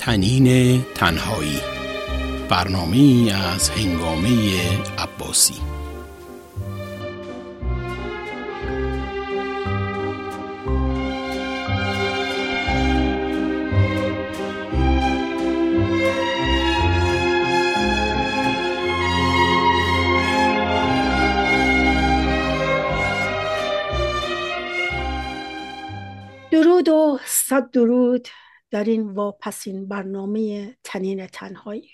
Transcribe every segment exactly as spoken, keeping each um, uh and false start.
طنین تنهایی، برنامه‌ای از هنگامه عباسی. درود و صد درود در این واپسین برنامه طنین تنهایی.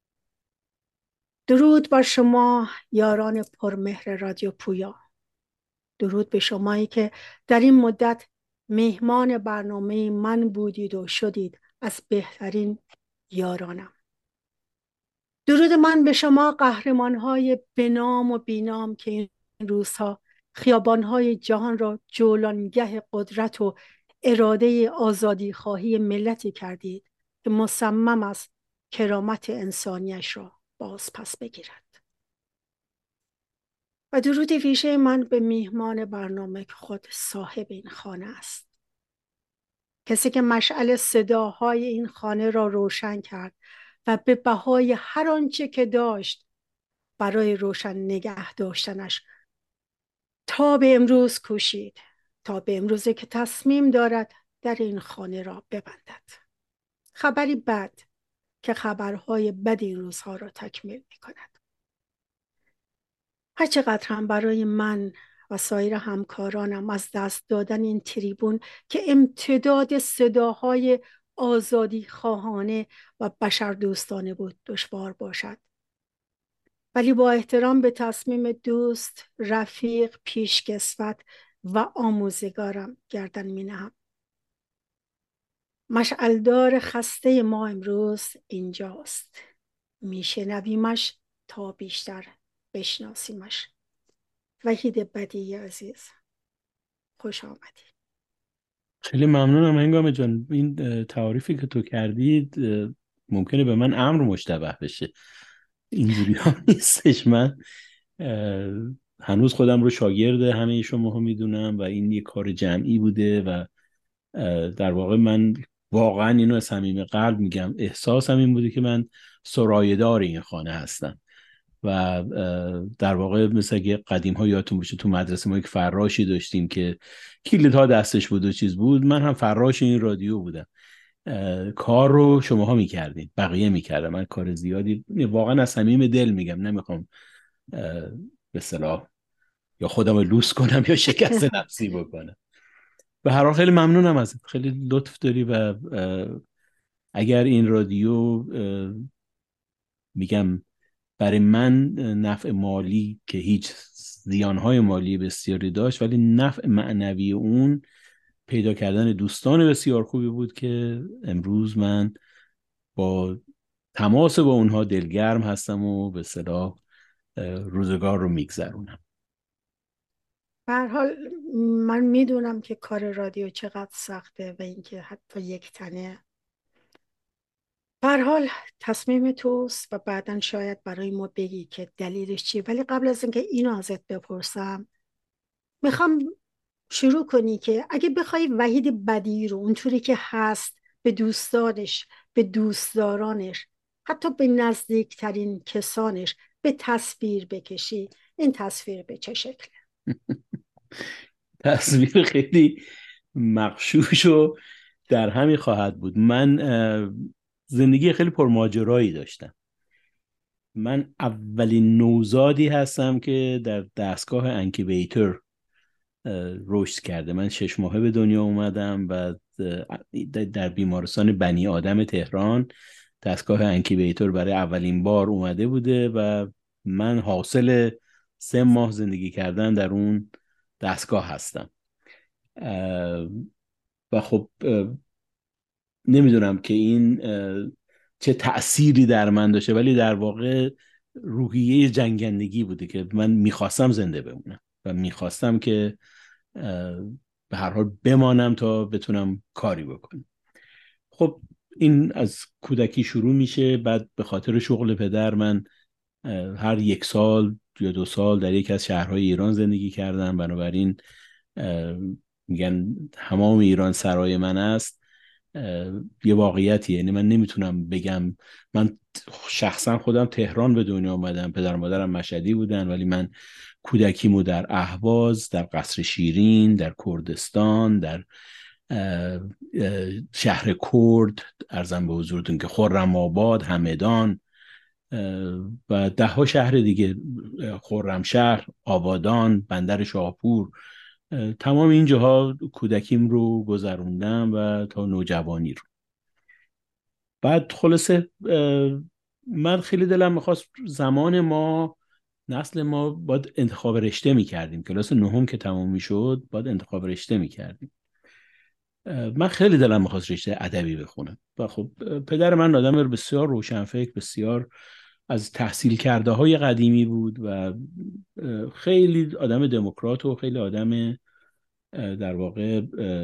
درود بر شما یاران پرمهر رادیو پویا. درود به شمایی که در این مدت مهمان برنامه من بودید و شدید از بهترین یارانم. درود من به شما قهرمانهای بنام و بینام که این روزها خیابانهای جهان را جولانگه قدرت و اراده آزادی خواهی ملتی کردید که مصمم است کرامت انسانیش را باز پس بگیرد. و درود ویژه من به میهمان برنامه که خود صاحب این خانه است، کسی که مشعل صداهای این خانه را روشن کرد و به بهای هر آنچه که داشت برای روشن نگه داشتنش تا به امروز کوشید، تا به امروزه که تصمیم دارد در این خانه را ببندد. خبری بد که خبرهای بد این روزها را تکمیل می کند. هر چقدر هم برای من و سایر همکارانم از دست دادن این تریبون که امتداد صداهای آزادی خواهانه و بشر دوستانه بود دشوار باشد، ولی با احترام به تصمیم دوست، رفیق، پیشکسوت و آموزگارم گردن می نهم. مشعلدار خسته ما امروز اینجاست. می شنویمش تا بیشتر بشناسیمش. وحید بدیعی عزیز، خوش آمدی. خیلی ممنونم هنگام جان. این تعریفی که تو کردید ممکنه به من امر مشتبه بشه، اینجوری ها نیستش. من هنوز خودم رو شاگرد همه شما ها میدونم و این یک کار جمعی بوده و در واقع من واقعا اینو از صمیم قلب میگم، احساسم این بوده که من سرایه‌دار این خانه هستم و در واقع مثل که قدیم ها یادتون باشه تو مدرسه ما یک فراشی داشتیم که کلیدها دستش بود و چیز بود. من هم فراش این رادیو بودم. کار رو شماها میکردین، بقیه میکردن، من کار زیادی واقعا از صمیم دل میگم، نمیخوام به اصطلاح یا خودم رو لوس کنم یا شکست نفسی بکنم. به هر حال خیلی ممنونم ازت، خیلی لطف داری و اگر این رادیو میگم برای من نفع مالی که هیچ زیانهای مالی بسیاری داشت، ولی نفع معنوی اون پیدا کردن دوستان بسیار خوبی بود که امروز من با تماس با اونها دلگرم هستم و به اصطلاح روزگار رو میگذرونم. به هر حال من میدونم که کار رادیو چقدر سخته و اینکه حتی یک تنه. به هر حال تصمیم توست و بعداً شاید برای ما بگی که دلیلش چیه، ولی قبل از اینکه اینو ازت بپرسم میخوام شروع کنی که اگه بخوای وحید بدیعی رو اونطوری که هست به دوستانش، به دوستدارانش، حتی به نزدیکترین کسانش به تصویر بکشی، این تصویر به چه شکله؟ تصویر خیلی مغشوش و در همین خواهد بود. من زندگی خیلی پرماجرایی داشتم. من اولین نوزادی هستم که در دستگاه انکیبیتر رشد کرده. من شش ماهه به دنیا اومدم و در بیمارستان بنی آدم تهران دستگاه انکیبیتر برای اولین بار اومده بوده و من حاصل سه ماه زندگی کردن در اون دستگاه هستم و خب نمیدونم که این چه تأثیری در من داشته، ولی در واقع روحیه جنگندگی بوده که من میخواستم زنده بمونم و میخواستم که به هر حال بمانم تا بتونم کاری بکنم. خب این از کودکی شروع میشه. بعد به خاطر شغل پدر من هر یک سال یا دو سال در یک از شهرهای ایران زندگی کردم، بنابراین میگن تمام ایران سرای من است یه واقعیتی. یعنی من نمیتونم بگم، من شخصا خودم تهران به دنیا آمدم، پدر و مادرم مشهدی بودن، ولی من کودکیمو در اهواز، در قصر شیرین، در کردستان، در شهر کرد، ارزم به حضورتون که خرم آباد، همدان و ده ها شهر دیگه، خرمشهر، آبادان، بندر شاهپور، تمام این جاها کودکیم رو گذروندم و تا نوجوانی رو. بعد خلاصه من خیلی دلم میخواست، زمان ما، نسل ما باید انتخاب رشته میکردیم، کلاس نهم که تمام میشد باید انتخاب رشته میکردیم. من خیلی دلم میخواست رشته ادبی بخونم و خب پدر من آدم بسیار روشنفکر، بسیار از تحصیل کرده های قدیمی بود و خیلی آدم دموکرات و خیلی آدم در واقع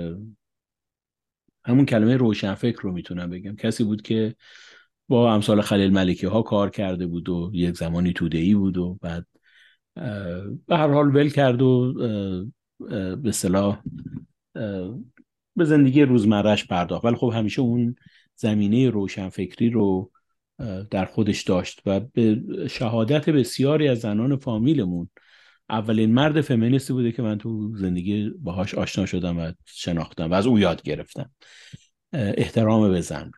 همون کلمه روشنفکر رو میتونم بگم، کسی بود که با امثال خلیل ملکی ها کار کرده بود و یک زمانی توده‌ای بود و بعد به هر حال ول کرد و به اصطلاح به زندگی روزمرهش پرداخت. ولی خب همیشه اون زمینه روشنفکری رو در خودش داشت و به شهادت بسیاری از زنان فامیلمون اولین مرد فمینیستی بوده که من تو زندگی باهاش آشنا شدم و شناختم و از او یاد گرفتم احترام به زن.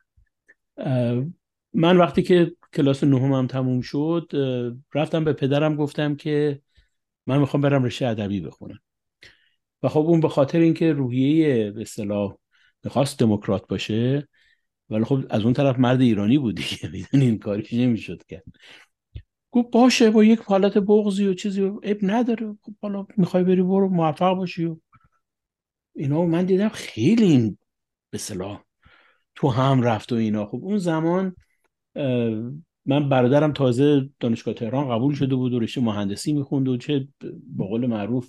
من وقتی که کلاس نهم تموم شد رفتم به پدرم گفتم که من میخوام برم رشته ادبی بخونم و خب اون به خاطر اینکه روحیه به اصطلاح میخواست دموکرات باشه، ولی خب از اون طرف مرد ایرانی بود دیگه، میدونین کاریش نمیشد کرد. گفت باشه، با یک حالت بغضی و چیزی عیب نداره، خب حالا میخوای بری برو، موفق باشی و اینا. من دیدم خیلی این به اصطلاح تو هم رفت و اینا. خب اون زمان من برادرم تازه دانشگاه تهران قبول شده بود و رشته مهندسی میخوند و چه به قول معروف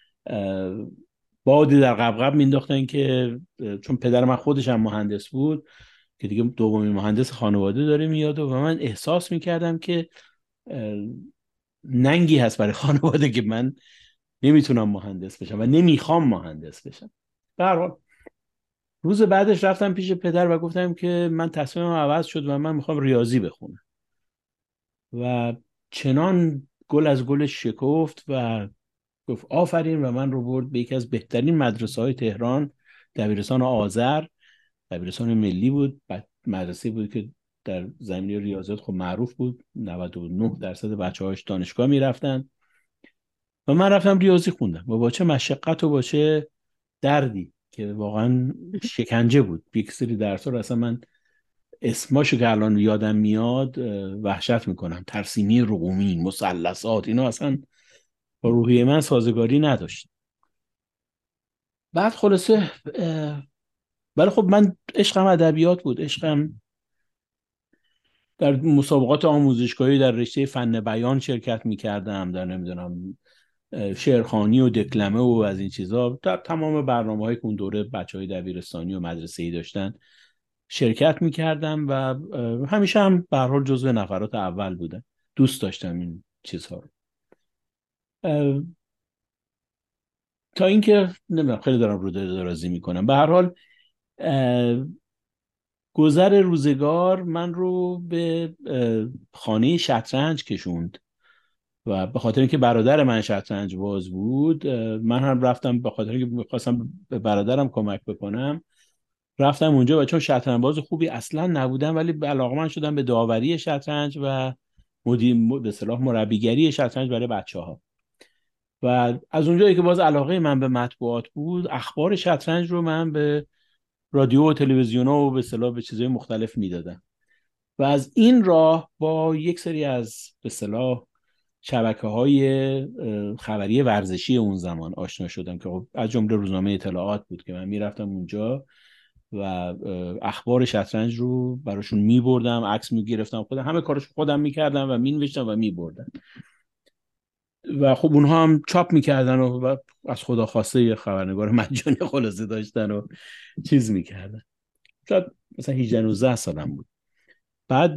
بادی در قبقب مینداختن که چون پدر من خودش هم مهندس بود که دیگه دومین مهندس خانواده داره میاد و من احساس میکردم که ننگی هست برای خانواده که من نمیتونم مهندس بشم و نمیخوام مهندس بشم. به هر حال روز بعدش رفتم پیش پدر و گفتم که من تصمیمم عوض شد و من میخوام ریاضی بخونم و چنان گل از گلش شکفت و گفت آفرین و من رو برد به یکی از بهترین مدرسه های تهران، دبیرستان آذر، دبیرستان ملی بود. بعد مدرسه بود که در زمینه ریاضیات خب معروف بود، نود و نه درصد بچه‌هاش دانشگاه میرفتن و من رفتم ریاضی خوندم و با چه مشقت و با چه دردی که واقعا شکنجه بود. یک سری درس‌ها رو اصلا من اسماشو که الان یادم میاد وحشت میکنم، ترسیمی رقومی، مثلثات، اینا اصلا با روحیه من سازگاری نداشت. بعد خلاصه ولی خب من عشقم ادبیات بود، عشقم در مسابقات آموزشگاهی در رشته فن بیان شرکت میکردم، در نمیدونم شعرخوانی و دکلمه و از این چیزا، در تمام برنامه‌های که اون دوره بچهای دبیرستانی و مدرسه‌ای داشتن شرکت میکردم و همیشه هم به هر حال جزو نفرات اول بودم. دوست داشتم این چیزها رو. تا اینکه نمیدونم، خیلی دارم رو درازی میکنم. به هر حال گذر روزگار من رو به خانه شطرنج کشوند و به خاطر اینکه برادر من شطرنج باز بود من هم رفتم، به خاطر اینکه می‌خواستم به برادرم کمک بکنم رفتم اونجا و چون شطرنج باز خوبی اصلا نبودم ولی علاقه‌مند شدم به داوری شطرنج و مدیر به اصطلاح مربیگری شطرنج برای بچه‌ها. و از اونجایی که باز علاقه من به مطبوعات بود، اخبار شطرنج رو من به رادیو و تلویزیون و به اصطلاح به چیزهای مختلف میدادم و از این راه با یک سری از به اصطلاح شبکه‌های خبری ورزشی اون زمان آشنا شدم که از جمله روزنامه اطلاعات بود که من میرفتم اونجا و اخبار شطرنج رو براشون میبردم، عکس میگرفتم، خودم همه کارش خودم میکردم و مینوشتم و میبردم و خب اونها هم چاپ میکردن و از خدا خواسته یه خبرنگار مجانی خلاصه داشتن و چیز میکردن. شاید مثلا هجده نوزده سالم بود. بعد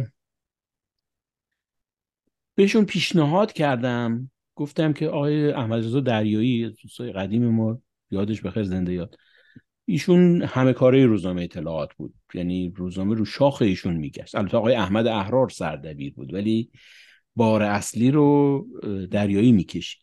بهشون پیشنهاد کردم، گفتم که آقای احمد رضا دریایی، دوستای قدیم ما، یادش بخیر، زنده یاد، ایشون همه کاره روزنامه اطلاعات بود، یعنی روزنامه رو شاخ ایشون میگشت. البته آقای احمد احرار سردبیر بود، ولی بار اصلی رو دریایی میکشید.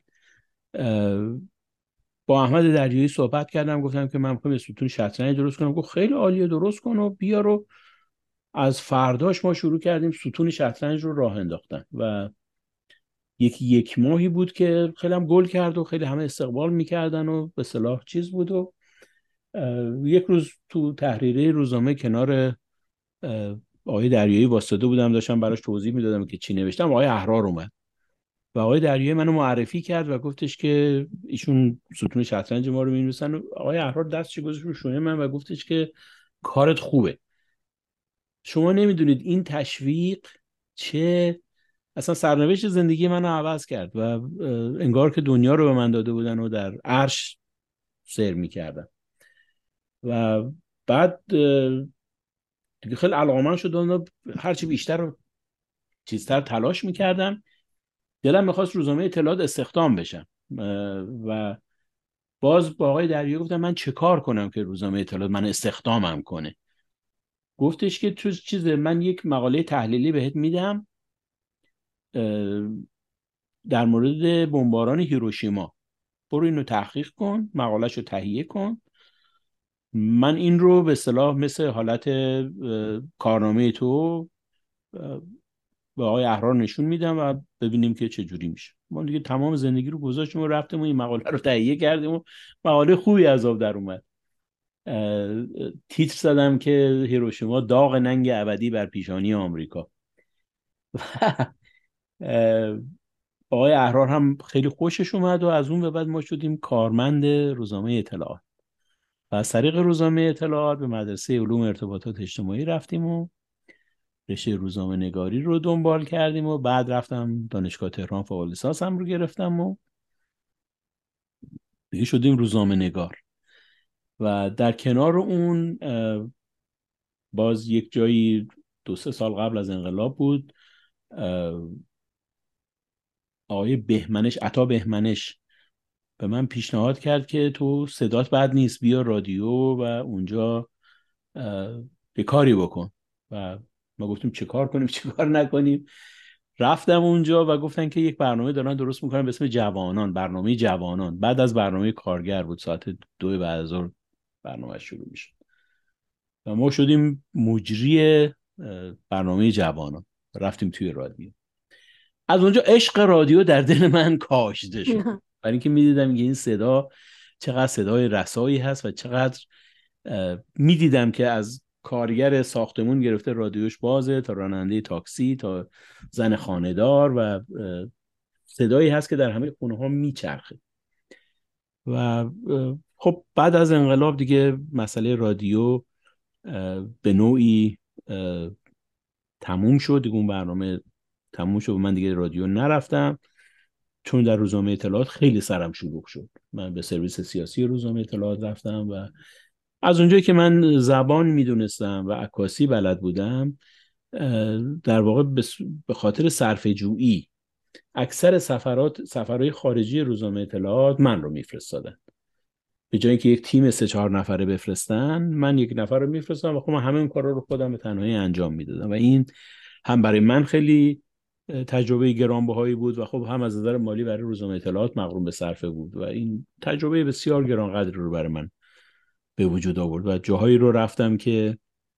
با احمد دریایی صحبت کردم، گفتم که من میخوام یه ستون شطرنج درست کنم. گفت خیلی عالیه، درست کن و بیا. رو از فرداش ما شروع کردیم ستون شطرنج رو راه انداختن و یکی یک ماهی بود که خیلی هم گل کرد و خیلی همه استقبال میکردن و به صلاح چیز بود. و یک روز تو تحریریه روزنامه کنار آقای دریایی واسطه بودم، داشتم براش توضیح میدادم که چی نوشتم. آقای احرار اومد و آقای دریایی منو معرفی کرد و گفتش که ایشون ستون شطرنج ما رو می‌نویسن. و آقای احرار دستش گذاشت رو شونه من و گفتش که کارت خوبه. شما نمیدونید این تشویق چه اصلا سرنوشت زندگی منو عوض کرد و انگار که دنیا رو به من داده بودن و در عرش سیر میکردم. و بعد دیگه خیلی علاقه‌مند شدم، هرچی بیشتر و چیزتر تلاش میکردم. دلم میخواست روزنامه اطلاعات استخدام بشم و باز با آقای دریایی گفتم من چه کار کنم که روزنامه اطلاعات من استخدامم کنه. گفتش که تو چیز من یک مقاله تحلیلی بهت میدم در مورد بمباران هیروشیما، برو اینو تحقیق کن، مقالهشو تهیه کن، من این رو به اصطلاح مثل حالت کارنامه تو به آقای احرار نشون میدم و ببینیم که چه جوری میشه. ما دیگه تمام زندگی رو گذاشتیم و رفتیم و این مقاله رو تهیه کردیم و مقاله خوبی از آب در اومد. تیتر زدم که هیروشیما داغ ننگ ابدی بر پیشانی آمریکا. آقای احرار هم خیلی خوشش اومد و از اون به بعد ما شدیم کارمند روزنامه اطلاعات و از طریق روزنامه اطلاعات به مدرسه علوم ارتباطات اجتماعی رفتیم و رشته روزنامه نگاری رو دنبال کردیم و بعد رفتم دانشگاه تهران فوق لیسانس هم رو گرفتم و دیگه شدیم روزنامه نگار. و در کنار اون باز یک جایی دو سه سال قبل از انقلاب بود، آقای بهمنش عطا بهمنش به من پیشنهاد کرد که تو صدات بد نیست، بیا رادیو و اونجا یه کاری بکن. و ما گفتیم چه کار کنیم چه کار نکنیم. رفتم اونجا و گفتن که یک برنامه دارن درست میکنن به اسم جوانان، برنامه جوانان. بعد از برنامه کارگر بود، ساعت دو بعد از ظهر برنامه شروع میشه و ما شدیم مجری برنامه جوانان. رفتیم توی رادیو. از اونجا عشق رادیو در دل من کاشته شد، برای اینکه میدیدم که این صدا چقدر صدای رسایی هست و چقدر میدیدم که از کارگر ساختمون گرفته رادیوش بازه تا راننده تاکسی تا زن خانه‌دار و صدایی هست که در همه خونه ها میچرخه. و خب بعد از انقلاب دیگه مسئله رادیو به نوعی تموم شد، دیگه اون برنامه تموم شد و من دیگه رادیو نرفتم، چون در روزنامه اطلاعات خیلی سرم شلوغ شد. من به سرویس سیاسی روزنامه اطلاعات رفتم و از اونجایی که من زبان میدونستم و عکاسی بلد بودم، در واقع به خاطر صرفه جویی اکثر سفرات سفرهای خارجی روزنامه اطلاعات من رو میفرستادن. به جای اینکه یک تیم سه چهار نفره بفرستن، من یک نفر رو میفرستم و خب من همه اون کارا رو خودم به تنهایی انجام میدادم و این هم برای من خیلی تجربه گرانبهایی بود و خب هم از نظر مالی برای روزنامه اطلاعات مغروم به صرفه بود و این تجربه بسیار گرانقدر رو برای من به وجود آورد. و جاهایی رو رفتم که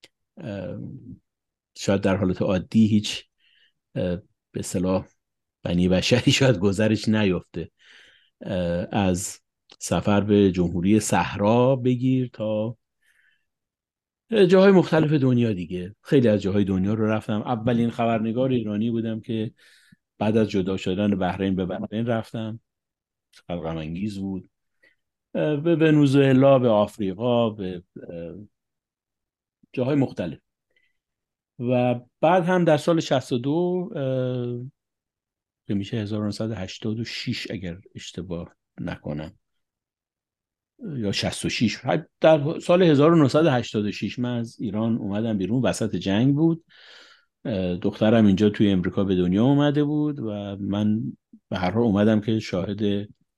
شاید در حالت عادی هیچ به اصطلاح بنی بشری شاید گذرش نیفته، از سفر به جمهوری صحرا بگیر تا جاهای مختلف دنیا دیگه. خیلی از جاهای دنیا رو رفتم. اولین خبرنگار ایرانی بودم که بعد از جدا شدن بحرین به بحرین رفتم، غم انگیز بود. به ونزوئلا، به آفریقا، به جاهای مختلف. و بعد هم در سال شصت و دو که میشه هزار و نهصد و هشتاد و شش اگر اشتباه نکنم یا شصت و شش، در سال هزار و نهصد و هشتاد و شش من از ایران اومدم بیرون. وسط جنگ بود، دخترم اینجا توی امریکا به دنیا اومده بود و من به هر حال اومدم که شاهد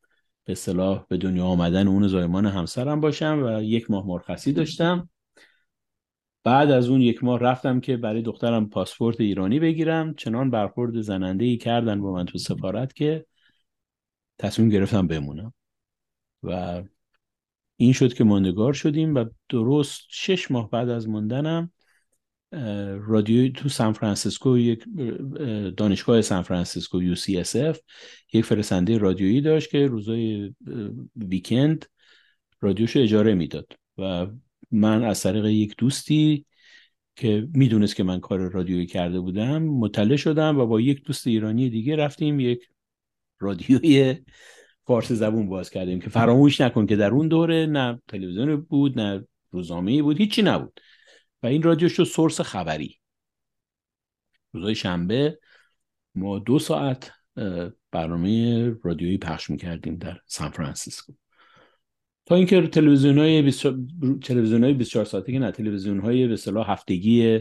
به اصطلاح به دنیا آمدن اون زایمان همسرم باشم و یک ماه مرخصی داشتم. بعد از اون یک ماه رفتم که برای دخترم پاسپورت ایرانی بگیرم. چنان برخورد زننده‌ای کردن با من تو سفارت که تصمیم گرفتم بمونم و این شد که ماندگار شدیم. و درست شش ماه بعد از موندنم رادیو تو سان فرانسیسکو، یک دانشگاه سان فرانسیسکو یو سی اس اف، یک فرستنده رادیویی داشت که روزای ویکند رادیوشو اجاره میداد و من از طریق یک دوستی که میدونست که من کار رادیویی کرده بودم مطلع شدم و با یک دوست ایرانی دیگه رفتیم یک رادیوی فارسی زبون باز کردیم که فراموش نکن که در اون دوره نه تلویزیون بود نه روزنامه‌ای بود، هیچی نبود و این رادیو شد سورس خبری. روزهای شنبه ما دو ساعت برنامه رادیویی پخش میکردیم در سان فرانسیسکو تا اینکه تلویزیون‌های تلویزیون‌های بیست و چهار ساعته که نه، تلویزیون‌های به اصطلاح هفتگی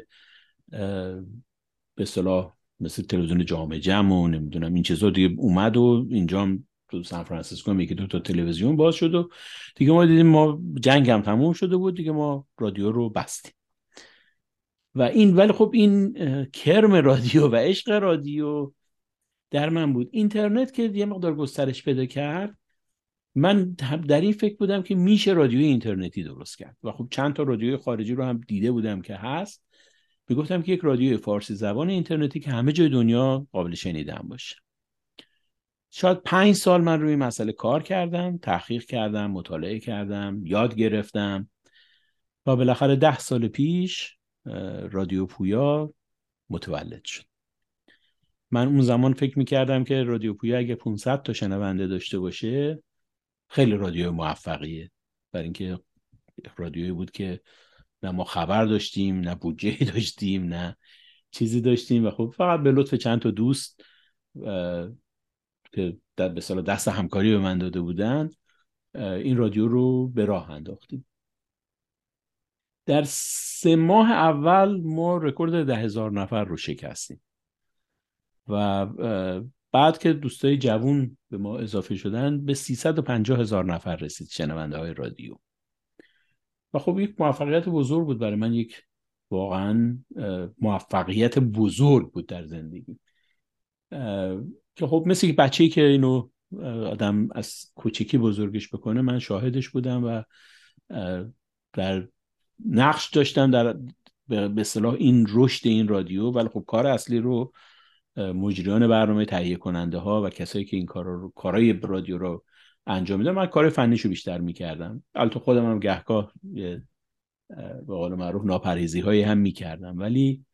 به اصطلاح مثل تلویزیون جامعه جمع و نمیدونم این چیزا دیگه اومد و اینجا هم تو سان فرانسیسکو هم یکی دو تا تلویزیون باز شد و دیگه ما دیدیم ما جنگ هم تموم شده بود دیگه، ما رادیو رو بستیم. و این ولی خب این کرم رادیو و عشق رادیو در من بود. اینترنت که یه مقدار گسترش پیدا کرد، من در این فکر بودم که میشه رادیوی اینترنتی درست کرد و خب چند تا رادیوی خارجی رو هم دیده بودم که هست. میگفتم که یک رادیوی فارسی زبان اینترنتی که همه جای دنیا قابل شنیدن باشه. شاید پنج سال من روی مسئله کار کردم، تحقیق کردم، مطالعه کردم، یاد گرفتم و بالاخره ده سال پیش رادیو پویا متولد شد. من اون زمان فکر میکردم که رادیو پویا اگه پانصد تا شنونده داشته باشه خیلی رادیو موفقیه، برای اینکه رادیویی بود که نه ما خبر داشتیم نه بودجه داشتیم نه چیزی داشتیم و خب فقط به لطف چند تا دوست که به اصطلاح دست همکاری به من داده بودن این رادیو رو به راه انداختیم. در سه ماه اول ما رکورد ده هزار نفر رو شکستیم و بعد که دوستای جوون به ما اضافه شدن به سیصد و پنجاه هزار نفر رسید شنونده های رادیو و خب یک موفقیت بزرگ بود برای من، یک واقعا موفقیت بزرگ بود در زندگی که خب مثل یک بچه‌ای که اینو آدم از کوچکی بزرگش بکنه من شاهدش بودم و در نقش داشتم در به اصطلاح این رشد این رادیو. ولی خب کار اصلی رو مجریان برنامه، تهیه کننده ها و کسایی که این کارا رو کارهای رادیو رو انجام میدن، من کار فنیشو بیشتر میکردم. البته خودم هم گهگاه به قول معروف ناپرهیزی هایی هم میکردم، ولی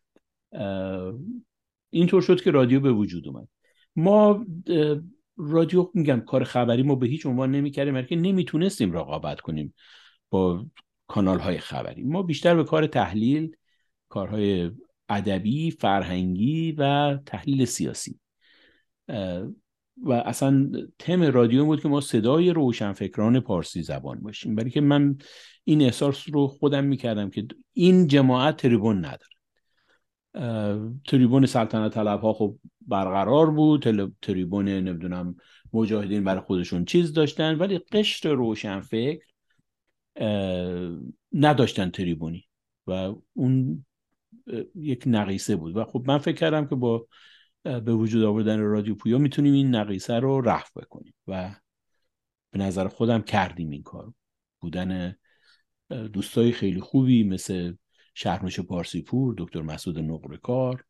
اینطور شد که رادیو به وجود اومد. ما رادیو میگم کار خبری ما به هیچ عنوان نمیکردیم، بلکه نمیتونستیم رقابت کنیم با کانال های خبری. ما بیشتر به کار تحلیل، کارهای ادبی، فرهنگی و تحلیل سیاسی و اصلا تم رادیو بود که ما صدای روشنفکران پارسی زبان باشیم، برای که من این احساس رو خودم میکردم که این جماعت تریبون نداره. تریبون سلطنت طلب ها خب برقرار بود، تریبون نمیدونم مجاهدین برای خودشون چیز داشتن، ولی قشر روشنفکر نداشتن تریبونی و اون یک نقیصه بود و خب من فکر کردم که با به وجود آوردن رادیو پویا میتونیم این نقیصه رو رفع بکنیم و به نظر خودم کردیم این کار. بودن دوستای خیلی خوبی مثل شهرنوش پارسی پور، دکتر مسعود نقره‌کار،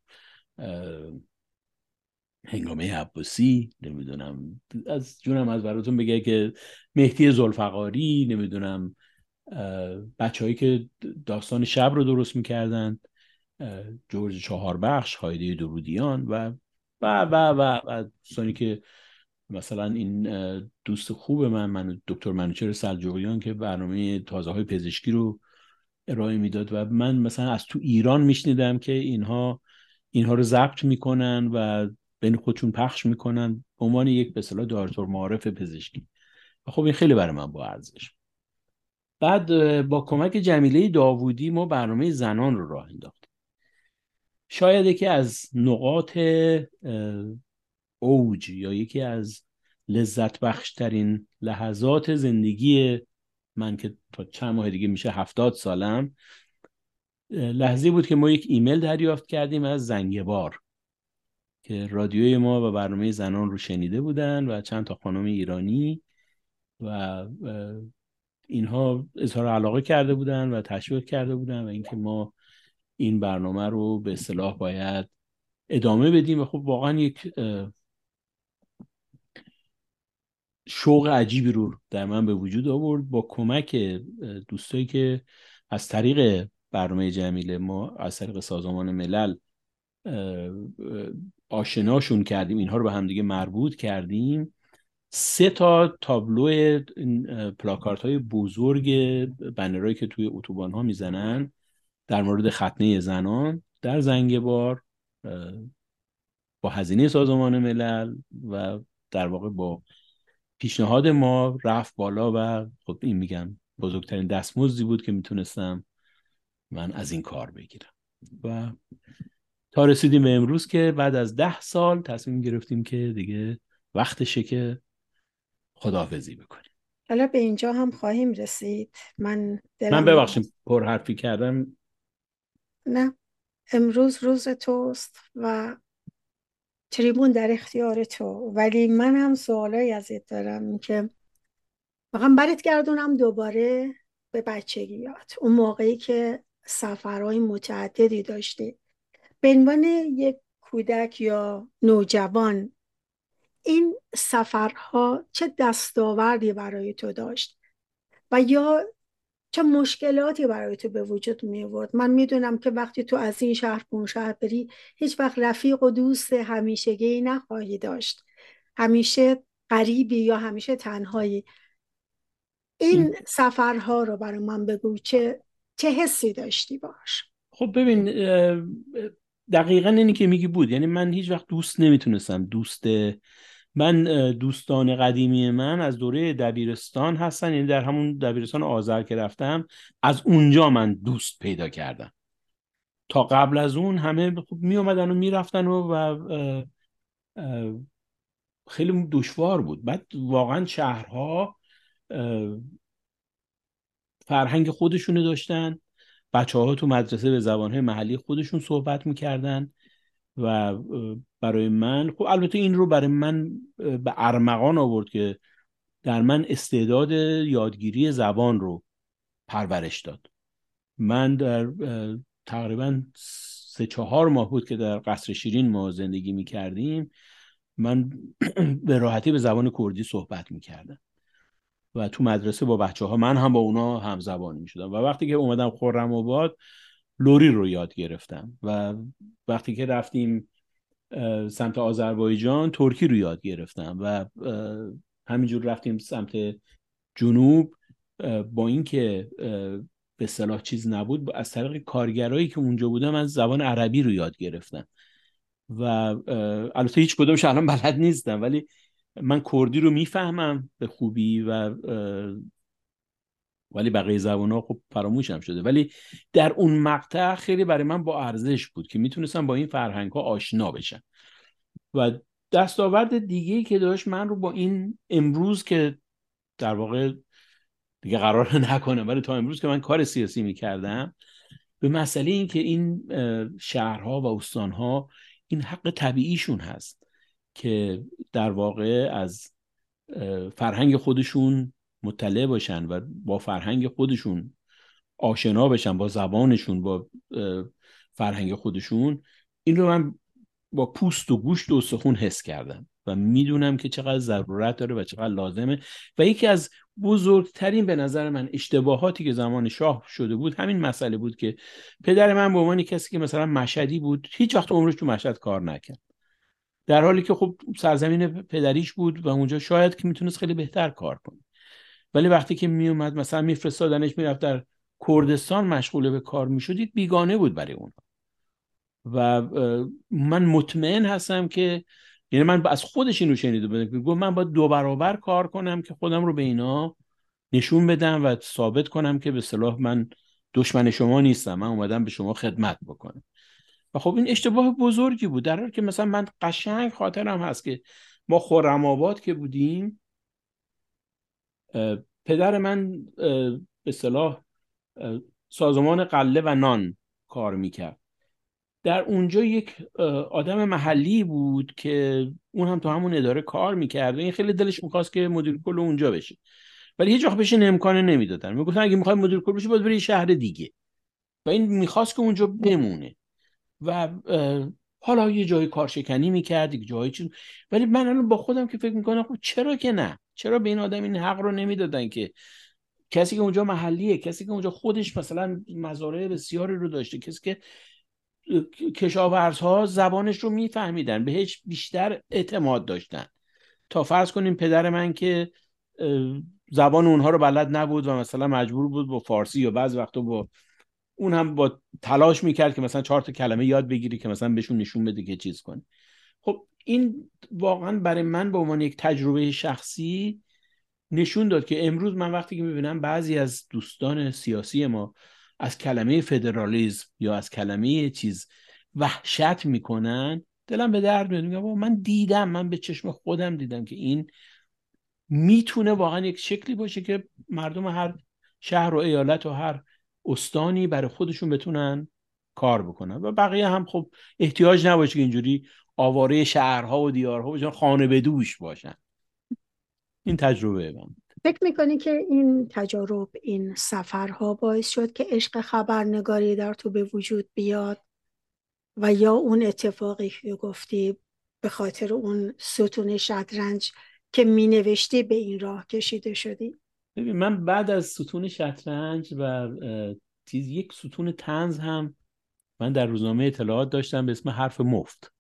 هنگامه عباسی، نمیدونم از جونم از براتون بگه که مهدی ذوالفقاری، نمیدونم بچه‌هایی که داستان شب رو درست میکردن، جورج چهاربخش، هایده درودیان و و و و و دوستانی که مثلا این دوست خوب من من دکتر منوچهر سلجوقیان که برنامه تازه های پزشکی رو ارائه میداد و من مثلا از تو ایران میشنیدم که اینها اینها رو ضبط میکنن و بین خودشون پخش میکنن به عنوان یک به اصطلاح دکتر معارف پزشکی و خب این خیلی برای من با ارزش. بعد با کمک جمیله داوودی ما برنامه زنان رو راه انداختیم. شاید یکی از نقاط اوج یا یکی از لذت بخش ترین لحظات زندگی من که تا چند ماه دیگه میشه هفتاد سالم، لحظه بود که ما یک ایمیل دریافت کردیم از زنگبار که رادیوی ما و برنامه زنان رو شنیده بودن و چند تا خانم ایرانی و اینها اظهار علاقه کرده بودن و تشویق کرده بودن و اینکه ما این برنامه رو به اصطلاح باید ادامه بدیم. و خب واقعا یک شوق عجیبی رو در من به وجود آورد. با کمک دوستایی که از طریق برنامه جمیله ما از طریق سازمان ملل آشناشون کردیم، اینها رو به هم دیگه مربوط کردیم، سه تا تابلو پلاکارت های بزرگ بنرهایی که توی اتوبان ها میزنن در مورد ختنه زنان در زنگبار با هزینه سازمان ملل و در واقع با پیشنهاد ما رفت بالا و خب این میگم بزرگترین دستمزدی بود که میتونستم من از این کار بگیرم. و تا رسیدیم به امروز که بعد از ده سال تصمیم گرفتیم که دیگه وقتشه که خداحافظی بکنیم. حالا به اینجا هم خواهیم رسید. من دلم من ببخشید پر حرفی کردم. نه، امروز روز توست و تریبون در اختیار تو، ولی من هم سوالایی ازت دارم که واقعا برات گردونم دوباره به بچگیات، اون موقعی که سفرهای متعددی داشتی به عنوان یک کودک یا نوجوان. این سفرها چه دستاوردی برای تو داشت و یا چه مشکلاتی برای تو به وجود می آورد؟ من میدونم که وقتی تو از این شهر به اون شهر بری هیچ وقت رفیق و دوست همیشگی نخواهی داشت، همیشه غریبی یا همیشه تنهایی. این سفرها رو برای من بگو، چه چه حسی داشتی باش؟ خب ببین، دقیقا اینی که میگی بود. یعنی من هیچ وقت دوست نمیتونستم دوست من دوستان قدیمی من از دوره دبیرستان هستن، یعنی در همون دبیرستان آذر که رفتم از اونجا من دوست پیدا کردم. تا قبل از اون همه خب می اومدن و میرفتن و, و خیلی دشوار بود. بعد واقعا شهرها فرهنگ خودشونو داشتن، بچه ها تو مدرسه به زبانهای محلی خودشون صحبت میکردن و برای من خب البته این رو برای من به ارمغان آورد که در من استعداد یادگیری زبان رو پرورش داد. من در تقریبا سه چهار ماه بود که در قصر شیرین ما زندگی می کردیم، من به راحتی به زبان کردی صحبت می کردم و تو مدرسه با بچه ها من هم با اونا هم زبانی می شدم. و وقتی که اومدم خرم‌آباد لوری رو یاد گرفتم و وقتی که رفتیم سمت آذربایجان ترکی رو یاد گرفتم و همینجور رفتیم سمت جنوب. با اینکه به اصطلاح چیز نبود، از طریق کارگرایی که اونجا بودم من زبان عربی رو یاد گرفتم و البته هیچ کدومش الان بلد نیستم، ولی من کردی رو میفهمم به خوبی و ولی بقیه زبان‌ها خب فراموشم شده. ولی در اون مقطع خیلی برای من با ارزش بود که میتونستم با این فرهنگ‌ها آشنا بشم. و دستاورد دیگه‌ای که داشت من رو با این امروز که در واقع دیگه قرار نکنم، ولی تا امروز که من کار سیاسی میکردم، به مسئله این که این شهرها و استانها این حق طبیعیشون هست که در واقع از فرهنگ خودشون مطلع باشن و با فرهنگ خودشون آشنا بشن، با زبانشون، با فرهنگ خودشون. این رو من با پوست و گوشت و استخون حس کردم و میدونم که چقدر ضرورت داره و چقدر لازمه. و یکی از بزرگترین به نظر من اشتباهاتی که زمان شاه شده بود همین مسئله بود که پدر من به عنوان کسی که مثلا مشهدی بود هیچ وقت عمرش تو مشهد کار نکرد، در حالی که خب سرزمین پدریش بود و اونجا شاید که میتونست خیلی بهتر کار کنه. ولی وقتی که میومد مثلا میفرستادنش میرفت در کردستان مشغول به کار میشدید، بیگانه بود برای اون. و من مطمئن هستم که یعنی من از خودش اینو شنیده بودم که گفت من باید دو برابر کار کنم که خودم رو به اینا نشون بدم و ثابت کنم که به اصطلاح من دشمن شما نیستم، من اومدم به شما خدمت بکنم. و خب این اشتباه بزرگی بود، در حالی که مثلا من قشنگ خاطرم هست که ما خرم‌آباد که بودیم، پدر من به اصطلاح سازمان غله و نان کار میکرد. در اونجا یک آدم محلی بود که اون هم تو همون اداره کار میکرد و این خیلی دلش میخواست که مدیر کل اونجا بشه، ولی هیچ وقت بهش این امکانه نمیدادن. میگفتن اگه میخوای مدیر کل بشی باید بری شهر دیگه، و این میخواست که اونجا بمونه و حالا یه جای کارشکنی میکرد، یک جایی چیز. ولی من الان با خودم که فکر میکنم خب چرا که نه، چرا به این آدم این حق رو نمیدادن که کسی که اونجا محلیه، کسی که اونجا خودش مثلا مزارع بسیاری رو داشته، کسی که کشاورزها زبانش رو میفهمیدن، بهش بیشتر اعتماد داشتن تا فرض کنیم پدر من که زبان اونها رو بلد نبود و مثلا مجبور بود با فارسی یا بعض وقتا با اون هم با تلاش میکرد که مثلا چهار تا کلمه یاد بگیری که مثلا بهشون نشون بده که چیز کنه. خب این واقعا برای من به عنوان یک تجربه شخصی نشون داد که امروز من وقتی که میبینم بعضی از دوستان سیاسی ما از کلمه فدرالیسم یا از کلمه چیز وحشت میکنن، دلم به درد میاد. میگم من دیدم، من به چشم خودم دیدم که این میتونه واقعا یک شکلی باشه که مردم هر شهر و ایالت و هر استانی برای خودشون بتونن کار بکنن و بقیه هم خب احتیاج نباشه که اینجوری آواره شهرها و دیارها باشن، خانه بدوش باشن. این تجربه من. فکر میکنی که این تجارب، این سفرها باعث شد که عشق خبرنگاری در تو به وجود بیاد و یا اون اتفاقی که گفتی به خاطر اون ستون شطرنج که می نوشتی به این راه کشیده شدی؟ ببین من بعد از ستون شطرنج و چیز یک ستون طنز هم من در روزنامه اطلاعات داشتم به اسم حرف مفت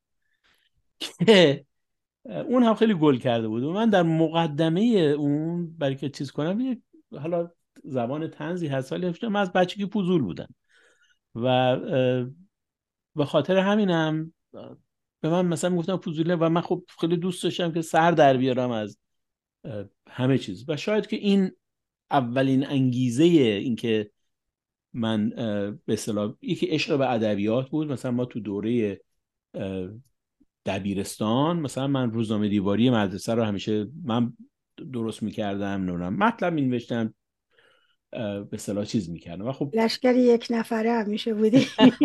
که اون هم خیلی گل کرده بود و من در مقدمه اون برای که چیز کنم، حالا زبان طنزی هست ولی من از بچگی فضول بودم و به خاطر همینم به من مثلا گفتم فضوله و من خب خیلی دوست داشتم که سر در بیارم از همه چیز و شاید که این اولین انگیزه این که من به اصطلاح یکی عشق به ادبیات بود. مثلا ما تو دوره دبیرستان مثلا من روزنامه دیواری مدرسه رو همیشه من درست میکردم، نونم مطلب مینوشتم، به اصطلاح چیز میکردم و خب لشکر یک نفره همیشه بودی.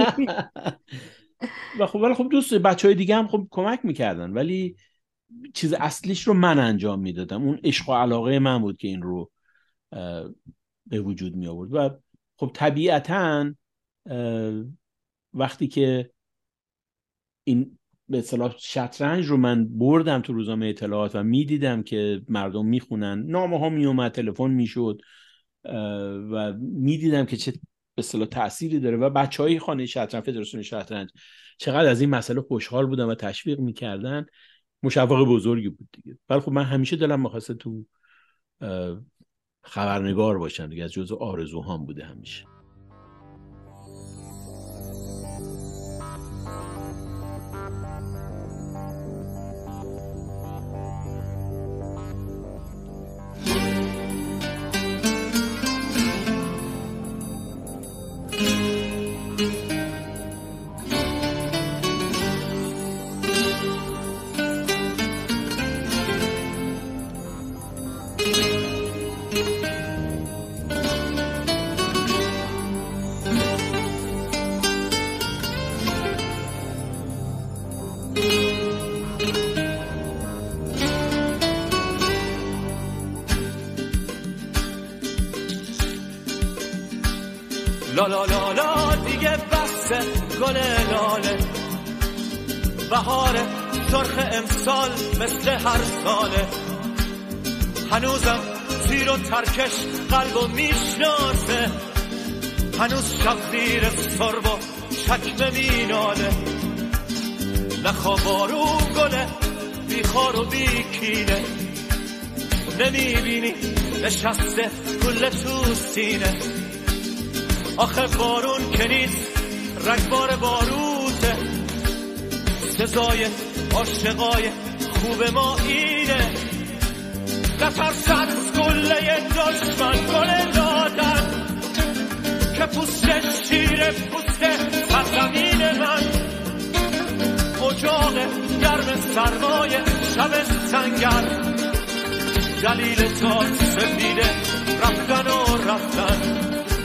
و خب ولی خب دوست بچهای دیگه هم خب کمک میکردن ولی چیز اصلیش رو من انجام میدادم. اون عشق و علاقه من بود که این رو به وجود می آورد و خب طبیعتاً وقتی که این به اصطلاح شطرنج رو من بردم تو روزنامه اطلاعات و میدیدم که مردم میخونن، نامه ها میومد، تلفن میشد و میدیدم که چه به اصطلاح تأثیری داره و بچهای خانه شطرنج، فدراسیون شطرنج چقدر از این مسئله خوشحال بودن و تشویق میکردن، مشوق بزرگی بود دیگه. ولی خب من همیشه دلم می‌خواسته تو خبرنگار باشم دیگه، از جزء آرزوهام بوده همیشه. لا لا لا لا دیگه بسه گل لاله، بهار سرخ امسال مثل هر ساله، هنوزم زیر و ترکش قلبو میشناسه، هنوز شب زیر سرب و چکمه میناله، نخوا بارون گله بی خار و بی کینه، نمیبینی نشسته گل تو سینه، آخه بارون که نیست رگبار باروته، سزای عاشقای خوب ما اینه، نترس از گله دشمن گل دادن که پوست شیر پوست سرزمین من، اجاق گرم سرمایه شب سنگر دلیل تا سفیده رفتن و رفتن.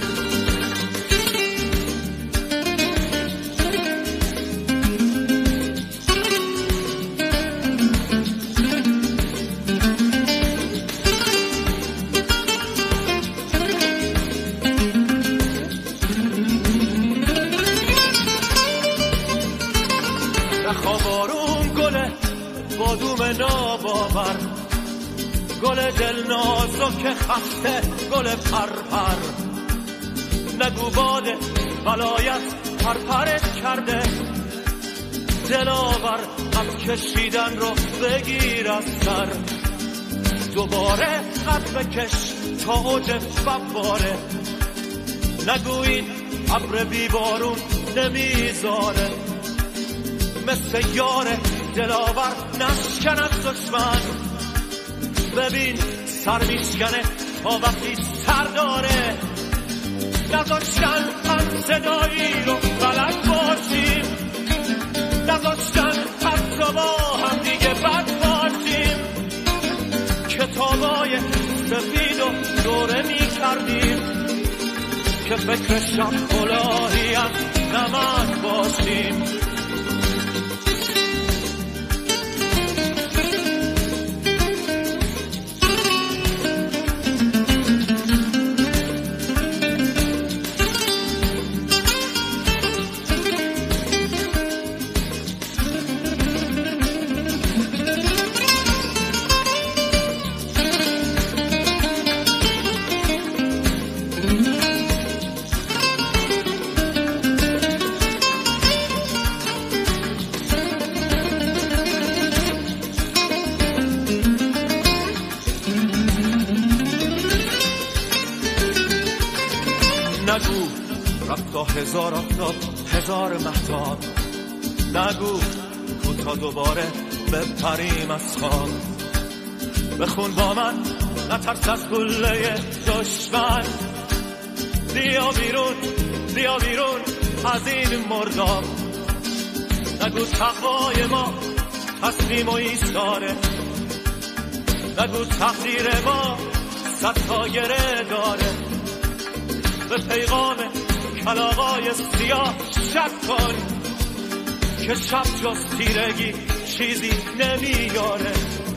نخوابارون گل بادوم ناباور، گل دل نازک خسته گل پرپر. نگو باد ولایت پرپرت کرده، دلاور غم کشیدن رو بگیر از سر. دوباره قد بکش تا اوج فواره، نگو این ابر بی بارون نمیذاره. مثل یار دلاور نشکن از دشمن، ببین سر میشکنه تا وقتی سر داره. نذاشتن هم صدایی رو غلط باشیم، نذاشتن حتی با هم دیگه بد باشیم. کتابای سفید و دوره میکردیم که فکر شب کلاهی از نمک باشیم. نگو رفت تا هزار آفتاب هزار مهتاب، نگو کوتا دوباره بپریم از خواب. بخون با من نترس از گله دشمن، بیا بیرون بیا بیرون از این مرداب. نگو تقوای ما تسلیم و ایستاره، نگو تقدیر ما صد تا گره داره. به پیغام کلاغای سیاه شک کن که شب جز تیرگی چیزی نمیاره.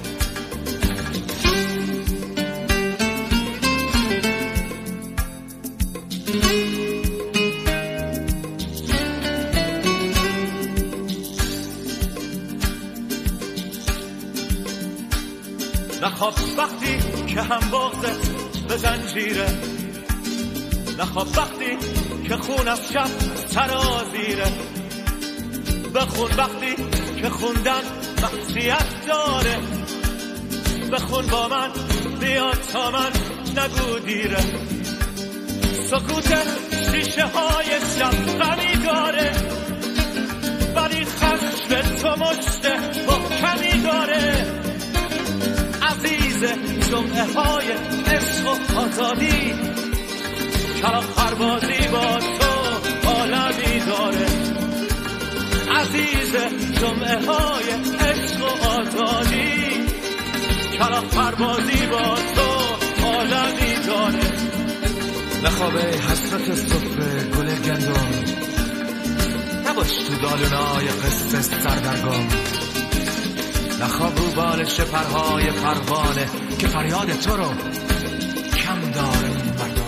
نخواب وقتی که هم بغضت به زنجیره، نخواب وقتی که خون از شب سرازیره. بخون وقتی که خوندن معصیت داره، بخون با من بیا تا من نگو دیره. سکوت شیشه های شب غمی داره، ولی خشم تو مشت محکمی داره. عزیز جمعه های عشق و آزادی، کلاغ پروازی با تو عالمی داره. عزیز جمعه های عشق و آزادی، کلاغ پروازی با تو عالمی داره. نخوابه حسرت صبح گل گندم، نباش تو دالونای قصه سردرگم. نخواب رو بالش پرهای پروانه که فریاد تو رو کم داره این مردم.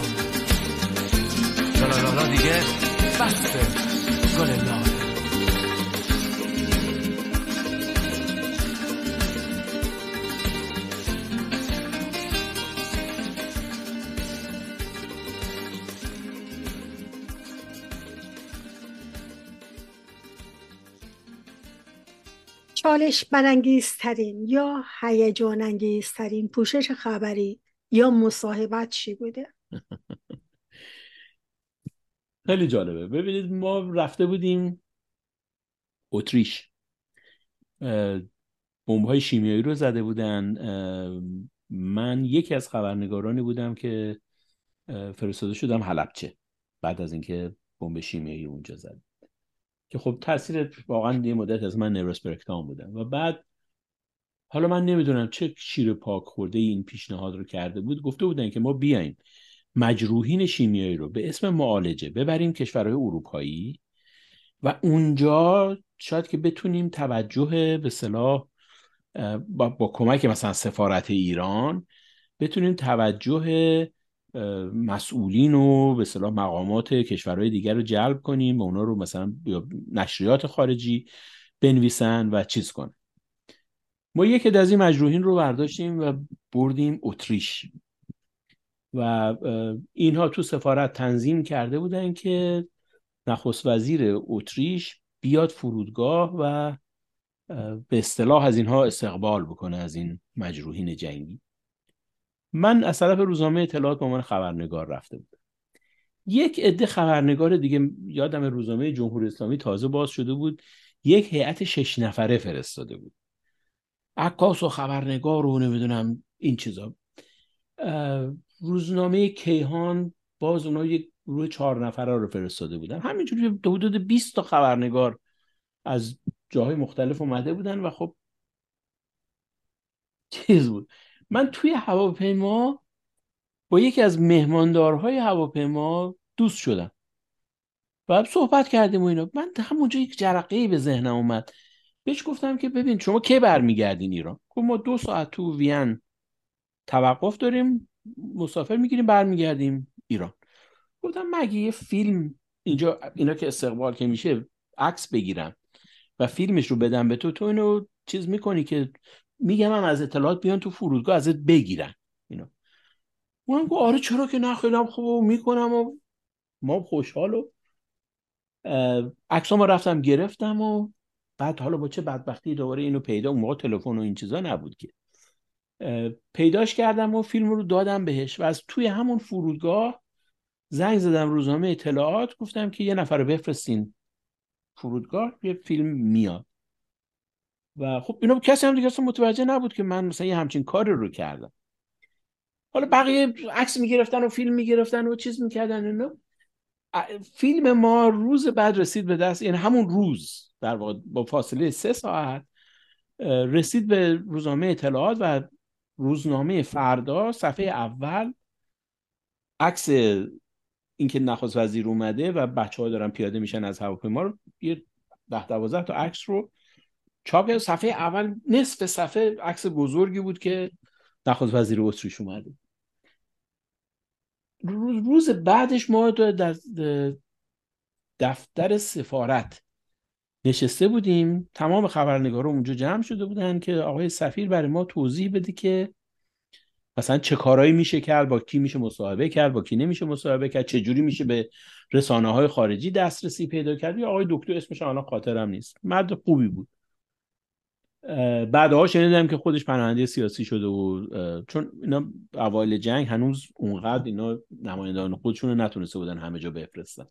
لالالا دیگه بسته گل لاله. چالش برانگیزترین یا هیجان انگیزترین پوشش خبری یا مصاحبت چی بوده؟ خیلی جالبه. ببینید ما رفته بودیم اتریش، بمب‌های شیمیایی رو زده بودن. من یکی از خبرنگارانی بودم که فرستاده شدم حلبچه بعد از اینکه بمب شیمیایی اونجا زد، که خب تاثیر واقعا یه مدت از من نروسپرکتام بودم. و بعد حالا من نمیدونم چه شیر پاک خورده این پیشنهاد رو کرده بود. گفته بودن که ما بیایم مجروحین شیمیایی رو به اسم معالجه ببریم کشورهای اروپایی و اونجا شاید که بتونیم توجه به اصطلاح با, با کمک مثلا سفارت ایران بتونیم توجه مسئولین و به اصطلاح مقامات کشورهای دیگر رو جلب کنیم و اونا رو مثلا نشریات خارجی بنویسن و چیز کنن. ما یکی از این مجروحین رو برداشتیم و بردیم اتریش و اینها تو سفارت تنظیم کرده بودن که نخست وزیر اتریش بیاد فرودگاه و به اصطلاح از اینها استقبال بکنه، از این مجروحین جنگی. من از طرف روزنامه اطلاعات به عنوان خبرنگار رفته بودم. یک عده خبرنگار دیگه، یادم روزنامه جمهوری اسلامی تازه باز شده بود، یک هیئت شش نفره فرستاده بود، عکاس و خبرنگار و نمیدونم این چیزا. روزنامه کیهان باز اونا یک روی چهار نفره رو فرستاده بودن. همینجوری حدود بیست تا خبرنگار از جاهای مختلف اومده بودن و خب چیز بود. من توی هواپیما با یکی از مهماندارهای هواپیما دوست شدم و صحبت کردیم و اینا. من همونجا یک جرقه‌ای به ذهنم اومد. بهش گفتم که ببین شما کی برمیگردین ایران؟ گفت ما دو ساعت تو وین توقف داریم، مسافر میگیریم برمیگردیم ایران. گفتم مگه یه فیلم اینجا اینا که استقبال که میشه عکس بگیرم و فیلمش رو بدم به تو، تو اینو چیز میکنی که میگم هم از اطلاعات بیان تو فرودگاه ازت بگیرن اینا. من گفتم آره چرا که نه، خیلی خوب میکنم و ما خوشحال و عکسامو رفتم گرفتم و بعد حالا با چه بدبختی دوباره اینو پیدا، اون موقع تلفن و این چیزا نبود که، پیداش کردم و فیلم رو دادم بهش و از توی همون فرودگاه زنگ زدم روزنامه اطلاعات، گفتم که یه نفر رو بفرستین فرودگاه یه فیلم میاد. و خب اینا کسی هم دیگه اصلا متوجه نبود که من مثلا یه همچین کاری رو کردم. حالا بقیه عکس میگرفتن و فیلم میگرفتن و چیز میکردن اینا. فیلم ما روز بعد رسید به دست، یعنی همون روز در واقع با فاصله سه ساعت رسید به روزنامه اطلاعات و روزنامه فردا صفحه اول عکس اینکه نخست وزیر اومده و بچه‌ها دارن پیاده میشن از هواپیما رو، یه ده دوازده تا عکس رو چاپ کرد. صفحه اول نصف صفحه عکس بزرگی بود که نخست وزیر اتریش اومده. روز بعدش ما در دفتر سفارت نشسته بودیم، تمام خبرنگارا اونجا جمع شده بودن که آقای سفیر برای ما توضیح بده که مثلا چه کارهایی میشه کرد، با کی میشه مصاحبه کرد، با کی نمیشه مصاحبه کرد، چه جوری میشه به رسانه‌های خارجی دسترسی پیدا کرد. یا آقای دکتر اسمش الان خاطرم نیست، مرد خوبی بود. بعدها شنیدم که خودش پناهنده سیاسی شده و چون اینا اوایل جنگ هنوز اونقدر اینا نمایندگان خودشون رو نتونسته بودن همه جا بفرستن.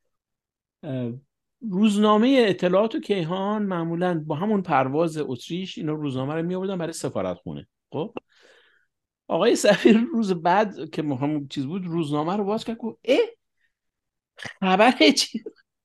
روزنامه اطلاعات و کیهان معمولا با همون پرواز اتریش اینا روزنامه رو میآوردن برای سفارتخونه. خب آقای سفیر روز بعد که همون چیز بود روزنامه رو باز کرد، گفت اه خبره چی؟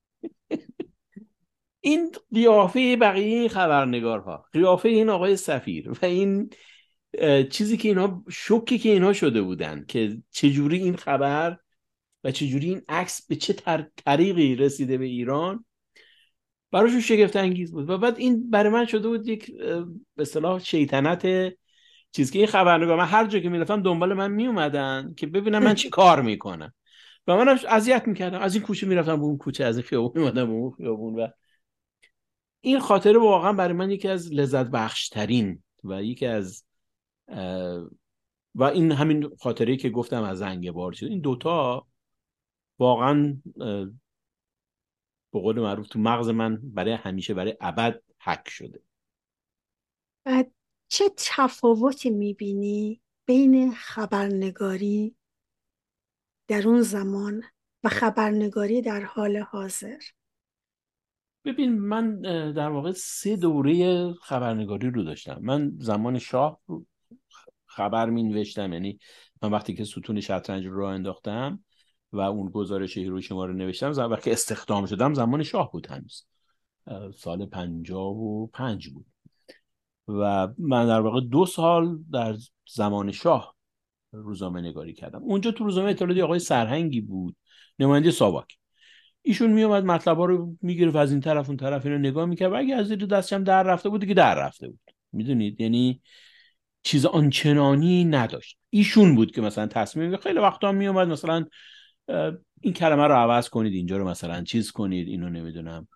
این قیافه بقیه خبرنگارها، قیافه این آقای سفیر و این چیزی که اینا، شوکی که اینا شده بودن که چجوری این خبر و چجوری این عکس به چه طریقی رسیده به ایران، براشون شگفت انگیز بود. و بعد این برای من شده بود یک به اصطلاح شیطنت چیز که این خبرنگار، من هر جا که میرفتم دنبال من میومدن که ببینم من چی کار میکنم و منم اذیت میکردم. از این کوچه میرفتم به اون کوچه، از این خیابون میومدم به اون خیابون. و این خاطره واقعا برای من یکی از لذت بخش ترین و یکی از و این همین خاطره‌ای که گفتم از زنگبار شد، این دوتا واقعا به قول معروف تو مغز من برای همیشه، برای ابد حک شده. چه تفاوتی میبینی بین خبرنگاری در اون زمان و خبرنگاری در حال حاضر؟ ببین من در واقع سه دوره خبرنگاری رو داشتم. من زمان شاه خبر می نوشتم، یعنی من وقتی که ستون شطرنج رو راه انداختم و اون گزارش هیروشیما رو نوشتم، وقتی که استخدام شدم زمان شاه بود، هنوز سال پنجاه و پنج بود. و من در واقع دو سال در زمان شاه روزنامه نگاری کردم. اونجا تو روزنامه اطلاعاتی آقای سرهنگی بود، نماینده ساواک. ایشون میومد مطلبا رو میگرفت از این طرف اون طرف، اینو نگاه میکرد و اگه از زیر دستم در رفته بود دیگه در رفته بود. میدونید، یعنی چیز آنچنانی نداشت. ایشون بود که مثلا تصمیم میگرفت. خیلی وقتا میومد مثلا این کلمه رو عوض کنید، اینجا رو مثلا چیز کنید، اینو نمیدونم.